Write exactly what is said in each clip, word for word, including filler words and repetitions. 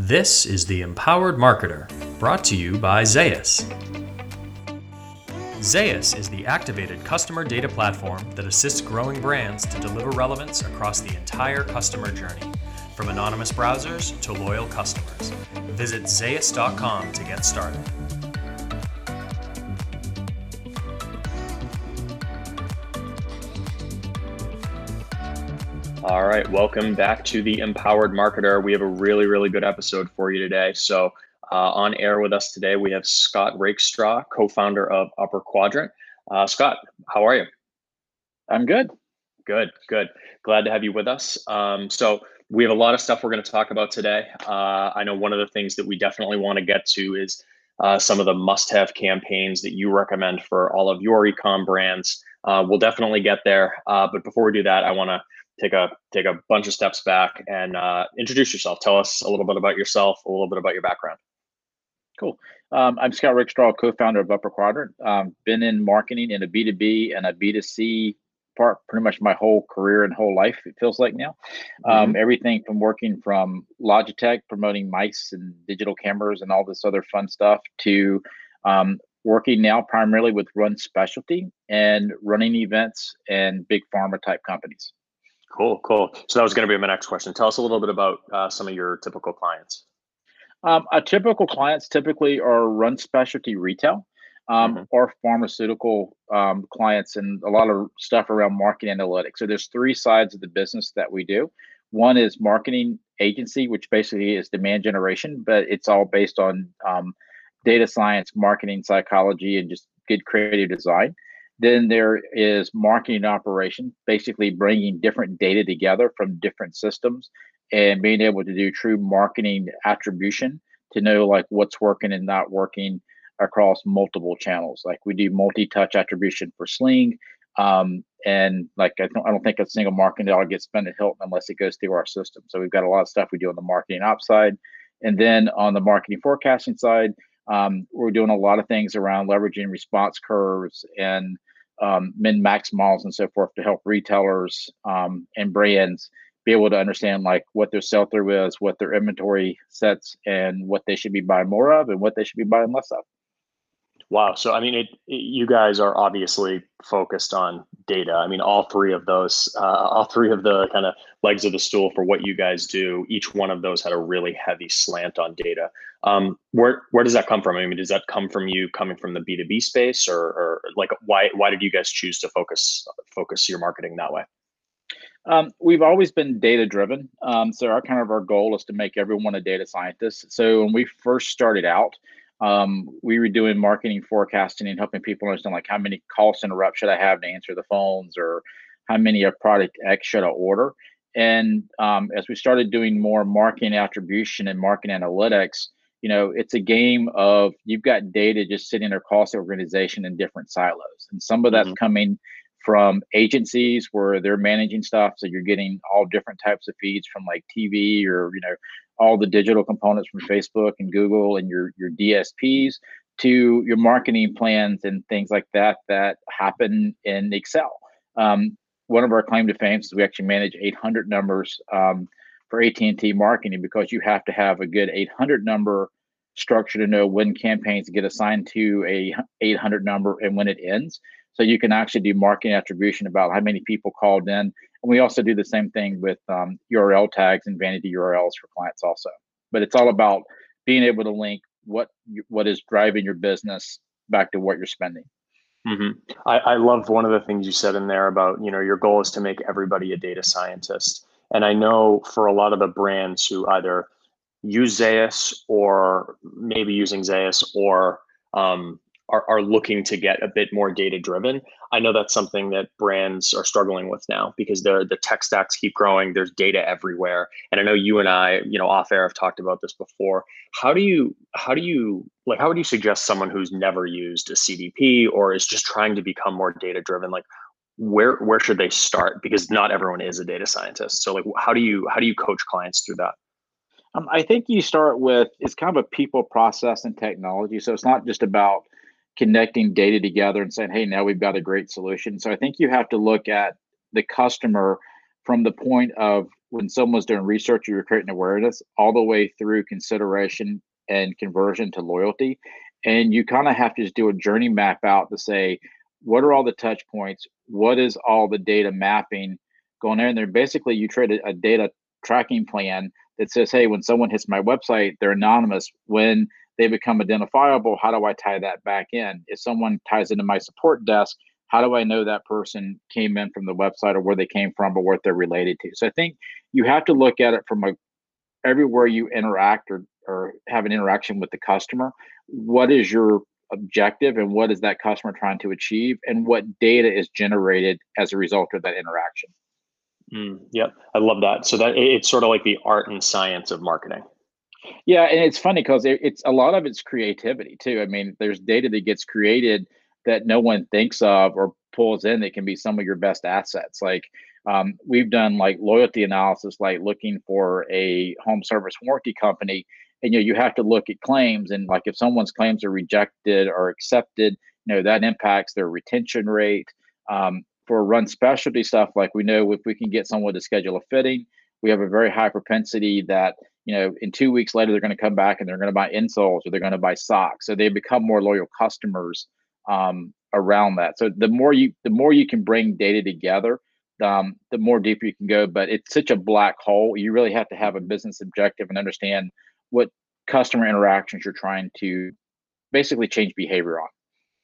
This is the Empowered Marketer, brought to you by Zaius. Zaius is the activated customer data platform that assists growing brands to deliver relevance across the entire customer journey, from anonymous browsers to loyal customers. Visit zaius dot com to get started. All right, welcome back to the Empowered Marketer. We have a really, really good episode for you today. So uh, on air with us today, we have Scott Rakestraw, co-founder of Upper Quadrant. Uh, Scott, how are you? I'm good. Good, good. Glad to have you with us. Um, so we have a lot of stuff we're going to talk about today. Uh, I know one of the things that we definitely want to get to is uh, some of the must-have campaigns that you recommend for all of your e-com brands. Uh, we'll definitely get there. Uh, but before we do that, I want to take a take a bunch of steps back and uh, introduce yourself. Tell us a little bit about yourself, a little bit about your background. Cool. Um, I'm Scott Rakestraw, co-founder of Upper Quadrant. Um, been in marketing in a B two B and a B two C part pretty much my whole career and whole life, it feels like now. Um, mm-hmm. Everything from working from Logitech, promoting mice and digital cameras and all this other fun stuff, to um, working now primarily with Run Specialty and running events and big pharma type companies. Cool, cool. So that was going to be my next question. Tell us a little bit about uh, some of your typical clients. Um, our typical clients typically are Run Specialty retail um, mm-hmm. or pharmaceutical um, clients, and a lot of stuff around marketing analytics. So there's three sides of the business that we do. One is marketing agency, which basically is demand generation, but it's all based on um, data science, marketing psychology, and just good creative design. Then there is marketing operation, basically bringing different data together from different systems and being able to do true marketing attribution to know like what's working and not working across multiple channels. Like we do multi-touch attribution for Sling. Um, and like, I don't, I don't think a single marketing dollar gets spent at Hilton unless it goes through our system. So we've got a lot of stuff we do on the marketing ops side. And then on the marketing forecasting side, Um, we're doing a lot of things around leveraging response curves and um, min-max models and so forth to help retailers um, and brands be able to understand like what their sell-through is, what their inventory sets, and what they should be buying more of and what they should be buying less of. Wow. So, I mean, it, it, you guys are obviously focused on data. I mean, all three of those, uh, all three of the kind of legs of the stool for what you guys do, each one of those had a really heavy slant on data. Um, where where does that come from? I mean, does that come from you coming from the B two B space, or, or like why why did you guys choose to focus focus your marketing that way? Um, we've always been data driven. Um, so our kind of our goal is to make everyone a data scientist. So when we first started out, um, we were doing marketing forecasting and helping people understand like how many call center reps should I have to answer the phones, or how many of product X should I order. And um, as we started doing more marketing attribution and marketing analytics, you know, it's a game of you've got data just sitting across the organization in different silos. And some of that's mm-hmm. coming from agencies where they're managing stuff. So you're getting all different types of feeds from like T V, or, you know, all the digital components from Facebook and Google and your, your D S Ps, to your marketing plans and things like that, that happen in Excel. Um, one of our claim to fame is we actually manage eight hundred numbers um, for A T and T marketing, because you have to have a good eight hundred number structure to know when campaigns get assigned to a eight hundred number and when it ends. So you can actually do marketing attribution about how many people called in. And we also do the same thing with um, U R L tags and vanity U R Ls for clients also. But it's all about being able to link what what is driving your business back to what you're spending. Mm-hmm. I, I love one of the things you said in there about, you know, your goal is to make everybody a data scientist. And I know for a lot of the brands who either use Zaius or maybe using Zaius or um, are, are looking to get a bit more data driven, I know that's something that brands are struggling with now, because the the tech stacks keep growing. There's data everywhere. And I know you and I, you know, off air have talked about this before. How do you, how do you, like, how would you suggest someone who's never used a C D P or is just trying to become more data driven, like where, where should they start? Because not everyone is a data scientist. So like, how do you, how do you coach clients through that? Um, I think you start with, it's kind of a people, process, and technology. So it's not just about connecting data together and saying, hey, now we've got a great solution. So I think you have to look at the customer from the point of when someone's doing research, you're creating awareness, all the way through consideration and conversion to loyalty. And you kind of have to just do a journey map out to say, what are all the touch points? What is all the data mapping going there? And there, basically, you create a, a data tracking plan that says, hey, when someone hits my website, they're anonymous. When they become identifiable, how do I tie that back in? If someone ties into my support desk, how do I know that person came in from the website or where they came from or what they're related to? So I think you have to look at it from a everywhere you interact or, or have an interaction with the customer. What is your objective and what is that customer trying to achieve, and what data is generated as a result of that interaction? Mm, yep, I love that. So that it's sort of like the art and science of marketing. Yeah, and it's funny because it, it's a lot of it's creativity too. I mean, there's data that gets created that no one thinks of or pulls in that can be some of your best assets. Like um, we've done like loyalty analysis, like looking for a home service warranty company, and you know you have to look at claims, and like if someone's claims are rejected or accepted, you know that impacts their retention rate. Um, for run specialty stuff, like we know if we can get someone to schedule a fitting, we have a very high propensity that you know in two weeks later they're going to come back and they're going to buy insoles or they're going to buy socks, so they become more loyal customers um, around that. So the more you the more you can bring data together, um, the more deeper you can go. But it's such a black hole. You really have to have a business objective and understand what customer interactions you're trying to basically change behavior on.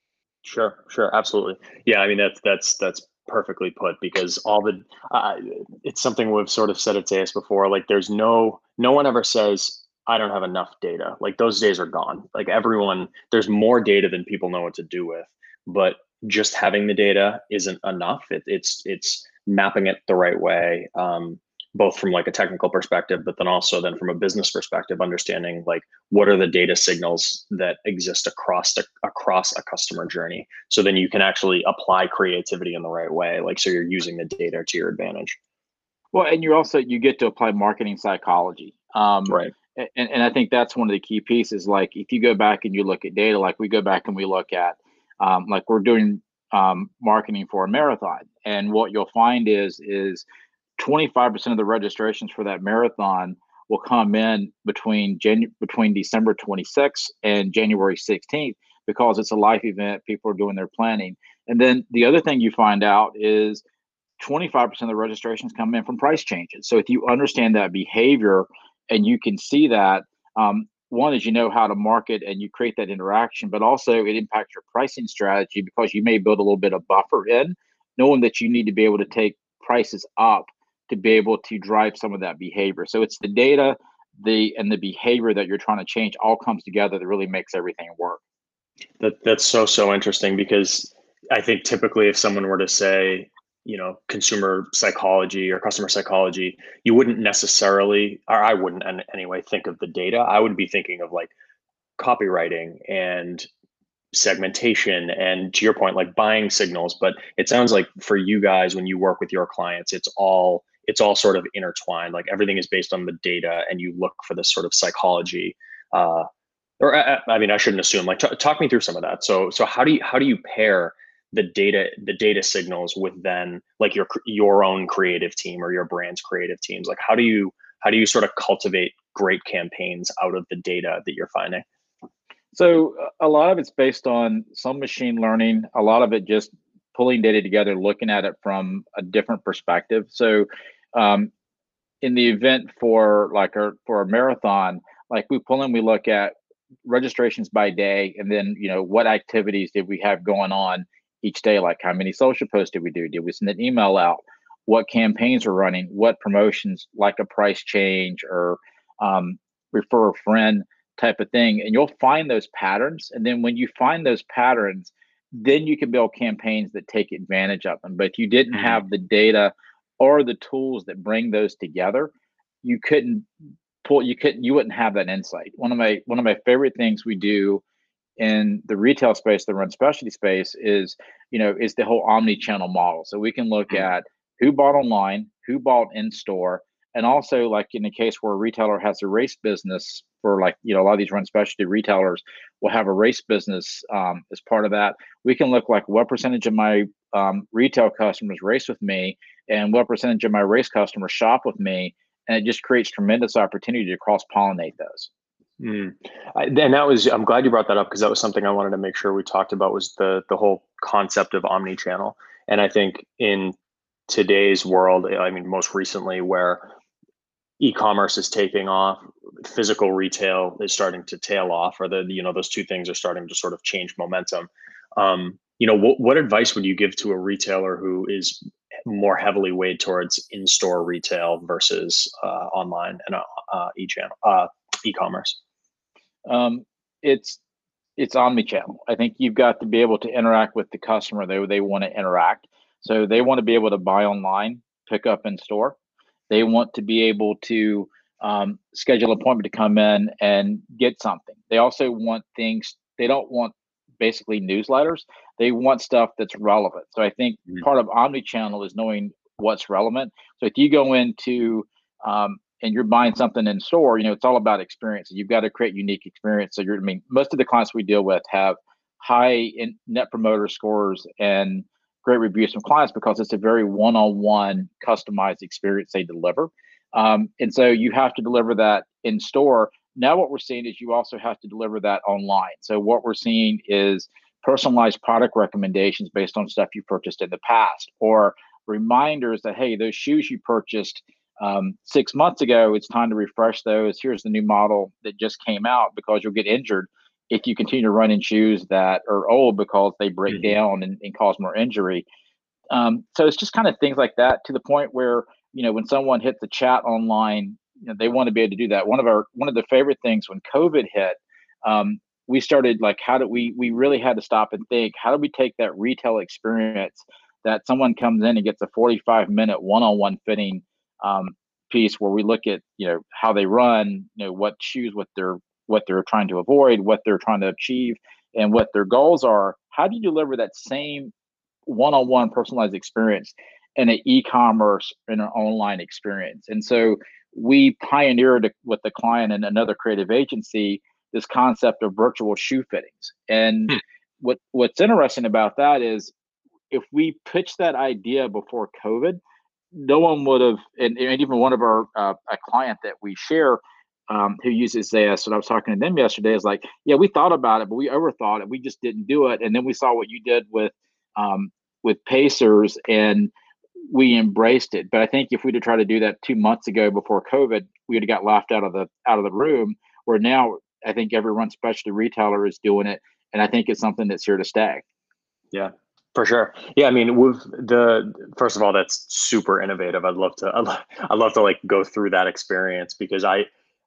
Sure, sure, absolutely. Yeah, I mean that's that's that's perfectly put, because all the uh, it's something we've sort of said at Zayas before. Like, there's no no one ever says I don't have enough data. Like, those days are gone. Like, everyone, there's more data than people know what to do with. But just having the data isn't enough. It, it's it's mapping it the right way. Um, both from like a technical perspective, but then also then from a business perspective, understanding like what are the data signals that exist across the, across a customer journey. So then you can actually apply creativity in the right way. Like, so you're using the data to your advantage. Well, and you also you get to apply marketing psychology. Um, right. And, and I think that's one of the key pieces. Like if you go back and you look at data, like we go back and we look at, um, like we're doing um, marketing for a marathon, and what you'll find is is twenty-five percent of the registrations for that marathon will come in between Janu- between December twenty-sixth and January sixteenth, because it's a life event. People are doing their planning. And then the other thing you find out is twenty-five percent of the registrations come in from price changes. So if you understand that behavior and you can see that, um, one is you know how to market and you create that interaction, but also it impacts your pricing strategy because you may build a little bit of buffer in, knowing that you need to be able to take prices up to be able to drive some of that behavior. So it's the data, the and the behavior that you're trying to change all comes together that really makes everything work. That that's so so interesting, because I think typically if someone were to say, you know, consumer psychology or customer psychology, you wouldn't necessarily, or I wouldn't anyway, think of the data. I would be thinking of like copywriting and segmentation and, to your point, like buying signals. But it sounds like for you guys, when you work with your clients, it's all it's all sort of intertwined. Like, everything is based on the data, and you look for this sort of psychology. Uh, or I, I mean, I shouldn't assume. Like, t- talk me through some of that. So, so how do you how do you pair the data the data signals with then like your your own creative team or your brand's creative teams? Like, how do you how do you sort of cultivate great campaigns out of the data that you're finding? So a lot of it's based on some machine learning, a lot of it just pulling data together, looking at it from a different perspective. So um, in the event for like a, for a marathon, like we pull in, we look at registrations by day, and then, you know, what activities did we have going on each day? Like how many social posts did we do? Did we send an email out? What campaigns are running? What promotions, like a price change or um, refer a friend type of thing? And you'll find those patterns. And then when you find those patterns, then you can build campaigns that take advantage of them. But if you didn't Mhm. have the data or the tools that bring those together, you couldn't pull, you couldn't, you wouldn't have that insight. One of my, one of my favorite things we do in the retail space, the run specialty space is, you know, is the whole omni-channel model. So we can look Mhm. at who bought online, who bought in store, and also like in the case where a retailer has a race business for like, you know, a lot of these run specialty retailers will have a race business um, as part of that. We can look like what percentage of my um, retail customers race with me, and what percentage of my race customers shop with me, and it just creates tremendous opportunity to cross-pollinate those. Mm. I, and that was, I'm glad you brought that up, because that was something I wanted to make sure we talked about, was the the whole concept of omni-channel. And I think in today's world, I mean, most recently where e-commerce is taking off, physical retail is starting to tail off, or the, you know, those two things are starting to sort of change momentum. Um, you know, what, what advice would you give to a retailer who is more heavily weighed towards in-store retail versus uh, online and uh, uh, e-channel, uh, e-commerce? Um, it's it's omni-channel. I think you've got to be able to interact with the customer. They they want to interact, so they want to be able to buy online, pick up in store. They want to be able to um, schedule an appointment to come in and get something. They also want things. They don't want basically newsletters. They want stuff that's relevant. So I think Mhm. part of omni-channel is knowing what's relevant. So if you go into um, and you're buying something in store, you know, it's all about experience. You've got to create unique experience. So you're, I mean, most of the clients we deal with have high in net promoter scores and great reviews from clients, because it's a very one-on-one customized experience they deliver. Um, and so you have to deliver that in store. Now what we're seeing is you also have to deliver that online. So what we're seeing is personalized product recommendations based on stuff you purchased in the past, or reminders that, hey, those shoes you purchased um, six months ago, it's time to refresh those. Here's the new model that just came out, because you'll get injured if you continue to run in shoes that are old, because they break Mhm. down and, and cause more injury. Um, so it's just kind of things like that, to the point where, you know, when someone hits the chat online, you know, they want to be able to do that. One of our one of the favorite things when COVID hit, um, we started like, how do we we really had to stop and think, how do we take that retail experience that someone comes in and gets a forty-five minute one-on-one fitting um, piece, where we look at, you know, how they run, you know, what shoes, what they're what they're trying to avoid, what they're trying to achieve, and what their goals are. How do you deliver that same one-on-one personalized experience in an e-commerce and an online experience? And so we pioneered with the client and another creative agency this concept of virtual shoe fittings. And Hmm. what what's interesting about that is, if we pitched that idea before COVID, no one would have, and, and even one of our uh, a client that we share um, who uses Zayas, and I was talking to them yesterday, is like, yeah, we thought about it, but we overthought it. We just didn't do it. And then we saw what you did with um, with Pacers, and we embraced it. But I think if we'd have tried to do that two months ago before COVID, we'd have got laughed out of the out of the room. Where now, I think every run specialty retailer is doing it, and I think it's something that's here to stay. Yeah, for sure. Yeah, I mean, with the first of all, that's super innovative. I'd love to, I'd, lo- I'd love to like go through that experience, because I,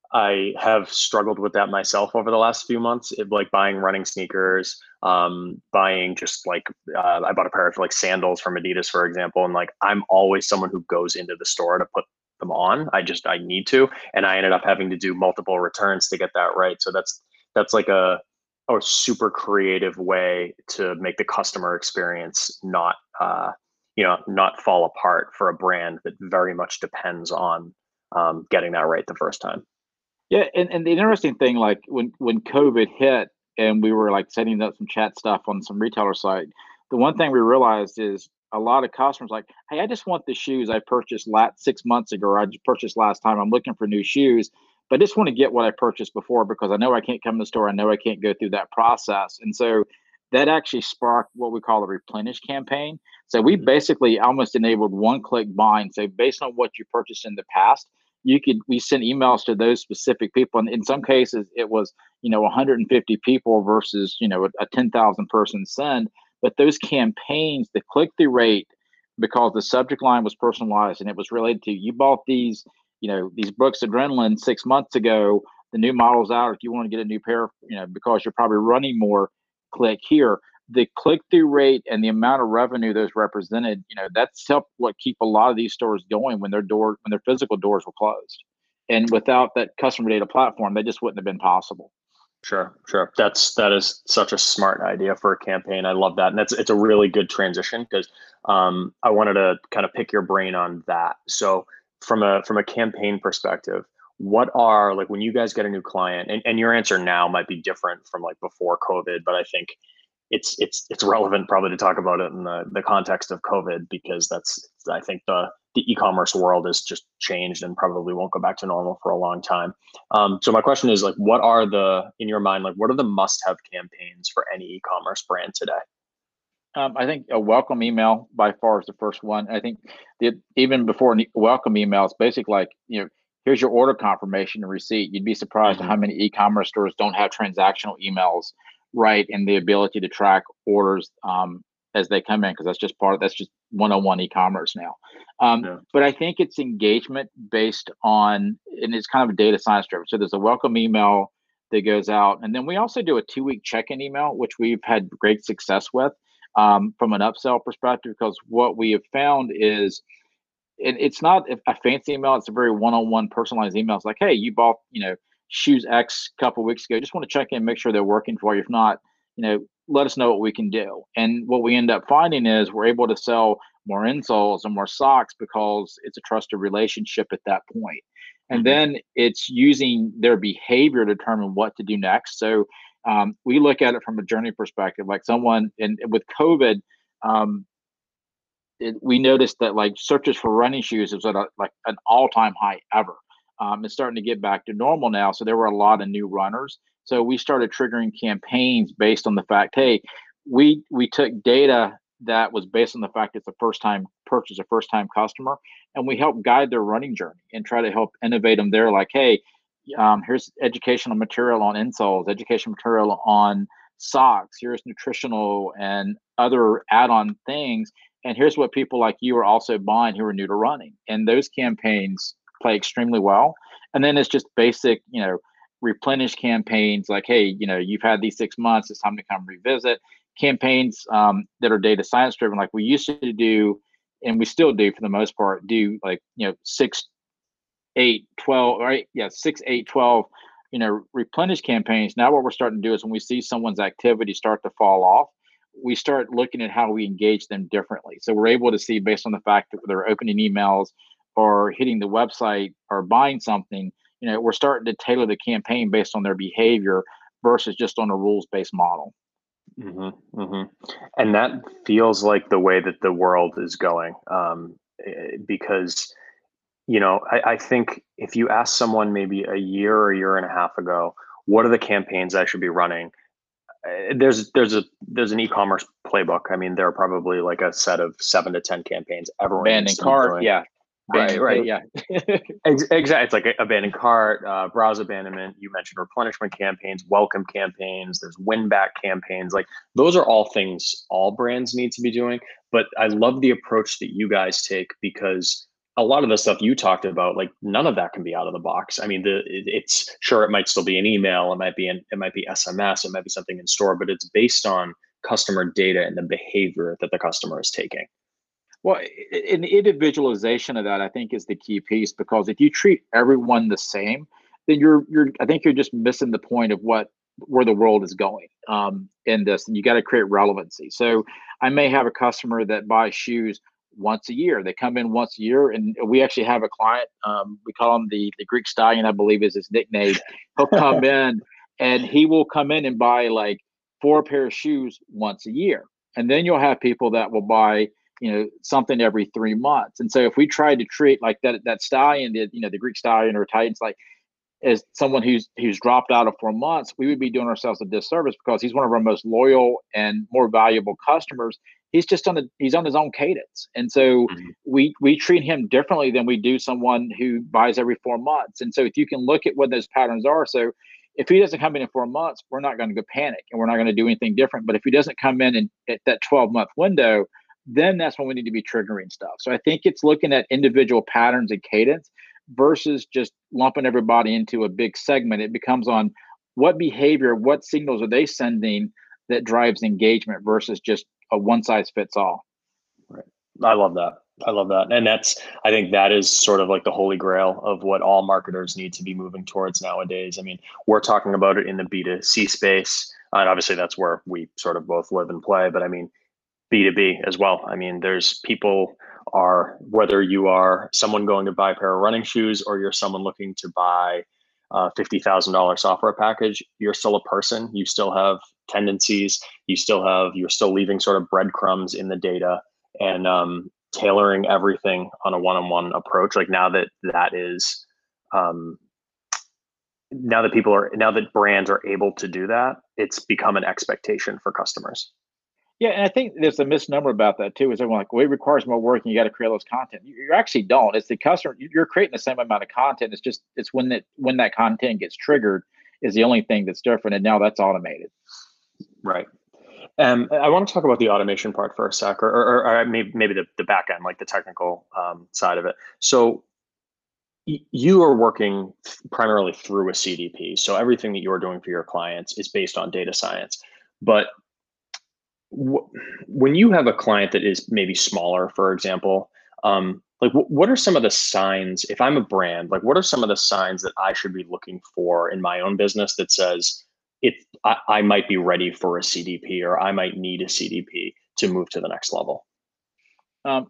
I have struggled with that myself over the last few months. It, like buying running sneakers, um, buying just like uh, I bought a pair of like sandals from Adidas, for example, and like I'm always someone who goes into the store to put them on. I just I need to, and I ended up having to do multiple returns to get that right. So that's that's like a a super creative way to make the customer experience not uh, you know not fall apart for a brand that very much depends on um, getting that right the first time. Yeah, and, and the interesting thing, like when when COVID hit and we were like setting up some chat stuff on some retailer site, the one thing we realized is a lot of customers like, hey, I just want the shoes I purchased last six months ago, or I just purchased last time. I'm looking for new shoes, but I just want to get what I purchased before, because I know I can't come to the store. I know I can't go through that process. And so that actually sparked what we call a replenish campaign. So we Mhm. basically almost enabled one click buying. So based on what you purchased in the past, you could we sent emails to those specific people, and in some cases it was, you know, one hundred fifty people versus, you know, a, a ten thousand person send. But those campaigns, the click-through rate, because the subject line was personalized and it was related to, you bought these, you know, these Brooks Adrenaline six months ago, the new model's out, if you want to get a new pair, you know, because you're probably running more, click here. The click-through rate and the amount of revenue those represented, you know, that's helped what keep a lot of these stores going when their door when their physical doors were closed. And without that customer data platform, that just wouldn't have been possible. Sure, sure. That's that is such a smart idea for a campaign. I love that, and that's it's a really good transition, because um, I wanted to kind of pick your brain on that. So from a from a campaign perspective, what are like when you guys get a new client, and, and your answer now might be different from like before COVID, but I think it's it's it's relevant probably to talk about it in the, the context of COVID, because that's, I think the the e-commerce world has just changed and probably won't go back to normal for a long time. Um, so my question is, like, what are the, in your mind, like what are the must-have campaigns for any e-commerce brand today? Um, I think a welcome email by far is the first one. I think the, even before a welcome email, it's basically like, you know, here's your order confirmation and receipt. You'd be surprised Mm-hmm. at how many e-commerce stores don't have transactional emails, right, and the ability to track orders um, as they come in, because that's just part of that's just one oh one e-commerce now. Um, Yeah. but I think it's engagement based on, and it's kind of data science driven. So there's a welcome email that goes out, and then we also do a two week check-in email, which we've had great success with um, from an upsell perspective, because what we have found is it, it's not a fancy email. It's a very one-on-one personalized email. It's like, hey, you bought, you know, shoes X a couple weeks ago. Just want to check in, make sure they're working for you. If not, you know, let us know what we can do. And what we end up finding is we're able to sell more insoles and more socks because it's a trusted relationship at that point. And Mm-hmm. then it's using their behavior to determine what to do next. So um, we look at it from a journey perspective, like someone in with COVID, um, it, we noticed that like searches for running shoes was at a, like an all-time high ever. Um, it's starting to get back to normal now. So there were a lot of new runners. So we started triggering campaigns based on the fact, hey, we we took data that was based on the fact it's a first time purchase, a first time customer, and we help guide their running journey and try to help innovate them there. Like, hey, um, here's educational material on insoles, educational material on socks, here's nutritional and other add-on things, and here's what people like you are also buying who are new to running. And those campaigns play extremely well. And then it's just basic, you know, replenish campaigns like, hey, you know, you've had these six months, it's time to come revisit. Campaigns um, that are data science driven, like we used to do, and we still do for the most part, do like, you know, six, eight, twelve, right? Yeah, six, eight, twelve, you know, replenish campaigns. Now what we're starting to do is when we see someone's activity start to fall off, we start looking at how we engage them differently. So we're able to see based on the fact that they're opening emails or hitting the website or buying something, you know, we're starting to tailor the campaign based on their behavior versus just on a rules-based model. Mm-hmm, mm-hmm. And that feels like the way that the world is going, um, because, you know, I, I think if you ask someone maybe a year or a year and a half ago, what are the campaigns I should be running? Uh, There's there's a there's an e-commerce playbook. I mean, there are probably like a set of seven to ten campaigns everyone needs Abandoned to be cart, doing. yeah. Right, Abandoned pay, right. yeah. Ex- Exactly. It's like a- abandoned cart, uh, browse abandonment. You mentioned replenishment campaigns, welcome campaigns. There's win back campaigns. Like those are all things all brands need to be doing. But I love the approach that you guys take, because a lot of the stuff you talked about, like none of that can be out of the box. I mean, the it, it's sure it might still be an email, it might be an, it might be S M S, it might be something in store, but it's based on customer data and the behavior that the customer is taking. Well, an individualization of that, I think, is the key piece, because if you treat everyone the same, then you're you're I think you're just missing the point of what where the world is going um, in this, and you got to create relevancy. So I may have a customer that buys shoes once a year. They come in once a year, and we actually have a client. Um, we call him the the Greek Stallion, I believe, is his nickname. He'll come in, and he will come in and buy like four pair of shoes once a year, and then you'll have people that will buy, you know, something every three months. And so if we try to treat like that that stallion, the, you know, the Greek stallion or Titans, like as someone who's who's dropped out of four months, we would be doing ourselves a disservice, because he's one of our most loyal and more valuable customers. He's just on the he's on his own cadence. And so Mhm. we we treat him differently than we do someone who buys every four months. And so if you can look at what those patterns are, so if he doesn't come in in four months, we're not going to go panic and we're not going to do anything different. But if he doesn't come in in at that twelve month window, then that's when we need to be triggering stuff. So I think it's looking at individual patterns and cadence versus just lumping everybody into a big segment. It becomes on what behavior, what signals are they sending that drives engagement versus just a one size fits all. Right. I love that. I love that. And that's, I think that is sort of like the holy grail of what all marketers need to be moving towards nowadays. I mean, we're talking about it in the B two C space. And obviously that's where we sort of both live and play. But I mean, B two B as well. I mean, there's people are, whether you are someone going to buy a pair of running shoes or you're someone looking to buy a fifty thousand dollars software package, you're still a person. You still have tendencies. You still have, you're still leaving sort of breadcrumbs in the data, and um, tailoring everything on a one-on-one approach. Like now that that is, um, now that people are, now that brands are able to do that, it's become an expectation for customers. Yeah, and I think there's a misnomer about that too. Is everyone like, well, it requires more work, and you got to create all this content. You, you actually don't. It's the customer. You're creating the same amount of content. It's just it's when that when that content gets triggered is the only thing that's different, and now that's automated. Right. Um, I want to talk about the automation part for a sec, or, or, or maybe maybe the, the back end, like the technical um, side of it. So y- you are working primarily through a C D P. So everything that you're doing for your clients is based on data science. But when you have a client that is maybe smaller, for example, um, like w- what are some of the signs, if I'm a brand, like what are some of the signs that I should be looking for in my own business that says it, I, I might be ready for a C D P, or I might need a C D P to move to the next level? Um,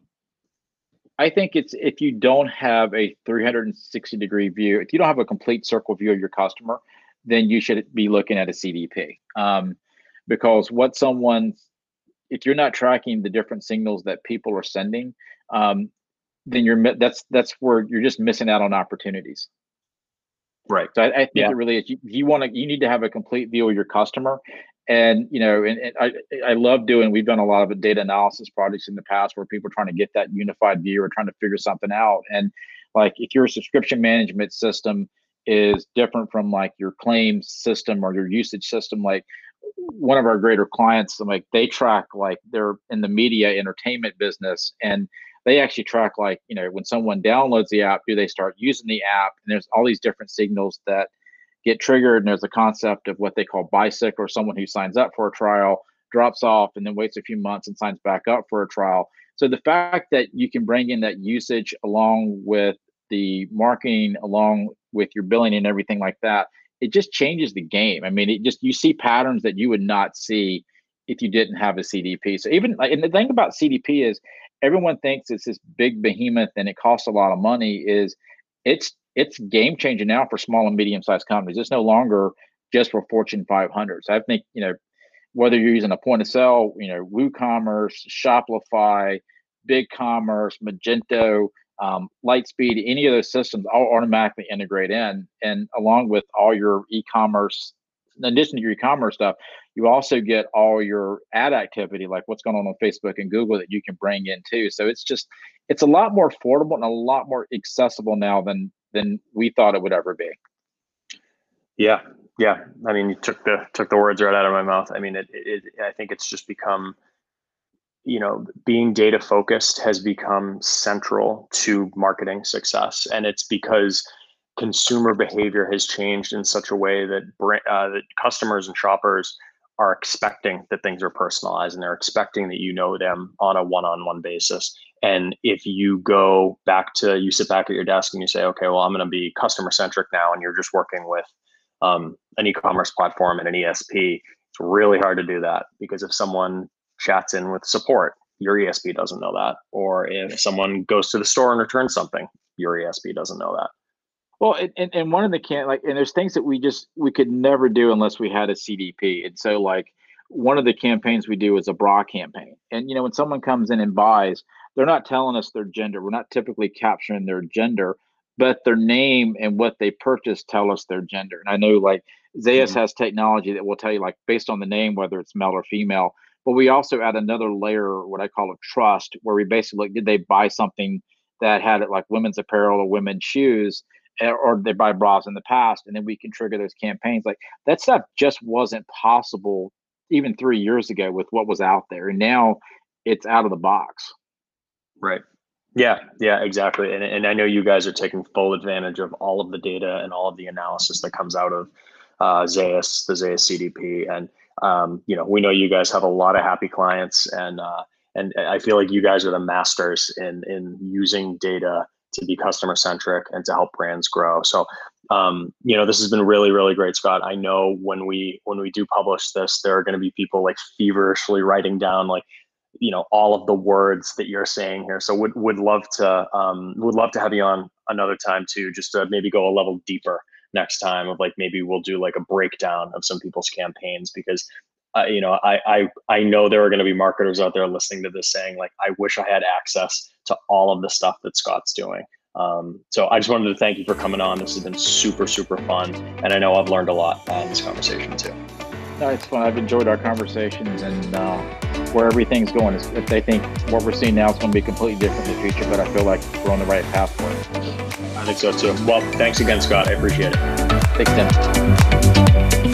I think it's if you don't have a three hundred sixty degree view, if you don't have a complete circle view of your customer, then you should be looking at a C D P. Um, because what someone's if you're not tracking the different signals that people are sending, um, then you're that's that's where you're just missing out on opportunities. Right. So I, I think Yeah. it really is. You, you want to you need to have a complete view of your customer, and you know, and, and I I love doing. We've done a lot of data analysis projects in the past where people are trying to get that unified view or trying to figure something out. And like if your subscription management system is different from like your claims system or your usage system, like one of our greater clients, like they track like they're in the media entertainment business, and they actually track like, you know, when someone downloads the app, do they start using the app? And there's all these different signals that get triggered. And there's a concept of what they call bicycle, or someone who signs up for a trial, drops off, and then waits a few months and signs back up for a trial. So the fact that you can bring in that usage along with the marketing, along with your billing and everything like that, it just changes the game. I mean, it just, you see patterns that you would not see if you didn't have a C D P. So even, and the thing about C D P is everyone thinks it's this big behemoth and it costs a lot of money. Is it's it's game changing now for small and medium sized companies. It's no longer just for Fortune five hundred. So I think, you know, whether you're using a point of sale, you know, WooCommerce, Shopify, BigCommerce, Magento, um, Lightspeed, any of those systems all automatically integrate in. And along with all your e-commerce, in addition to your e-commerce stuff, you also get all your ad activity, like what's going on on Facebook and Google, that you can bring in too. So it's just, it's a lot more affordable and a lot more accessible now than than we thought it would ever be. Yeah, yeah. I mean, you took the took the words right out of my mouth. I mean, it, it, I think it's just become, you know, being data focused has become central to marketing success, and it's because consumer behavior has changed in such a way that uh, that customers and shoppers are expecting that things are personalized, and they're expecting that you know them on a one-on-one basis. And if you go back to, you sit back at your desk and you say, okay, well, I'm going to be customer centric now, and you're just working with um, an e-commerce platform and an E S P, it's really hard to do that, because if someone chats in with support, your E S P doesn't know that. Or if someone goes to the store and returns something, your E S P doesn't know that. Well, and, and one of the can like, and there's things that we just we could never do unless we had a C D P. And so, like, one of the campaigns we do is a bra campaign. And you know, when someone comes in and buys, they're not telling us their gender. We're not typically capturing their gender, but their name and what they purchased tell us their gender. And I know, like, Zayas mm-hmm. has technology that will tell you, like, based on the name, whether it's male or female. But we also add another layer, what I call a trust, where we basically, did they buy something that had it like women's apparel or women's shoes, or they buy bras in the past, and then we can trigger those campaigns. Like, that stuff just wasn't possible even three years ago with what was out there, and now it's out of the box. Right. Yeah. Yeah. Exactly. And and I know you guys are taking full advantage of all of the data and all of the analysis that comes out of uh, Zayas, the Zayas C D P, and um, you know, we know you guys have a lot of happy clients, and uh, and I feel like you guys are the masters in in using data to be customer centric and to help brands grow. So, um, you know, this has been really, really great, Scott. I know when we when we do publish this, there are going to be people like feverishly writing down, like, you know, all of the words that you're saying here. So would would love to um, would love to have you on another time too, just to maybe go a level deeper next time, of like, maybe we'll do like a breakdown of some people's campaigns, because uh, you know, I, I, I know there are going to be marketers out there listening to this saying like, I wish I had access to all of the stuff that Scott's doing. Um, so I just wanted to thank you for coming on. This has been super, super fun. And I know I've learned a lot uh, in this conversation too. No, it's fun. I've enjoyed our conversations, and uh, where everything's going is, if they think what we're seeing now is going to be completely different in the future, but I feel like we're on the right path for it. I think so too. Well, thanks again, Scott. I appreciate it. Thanks, Tim.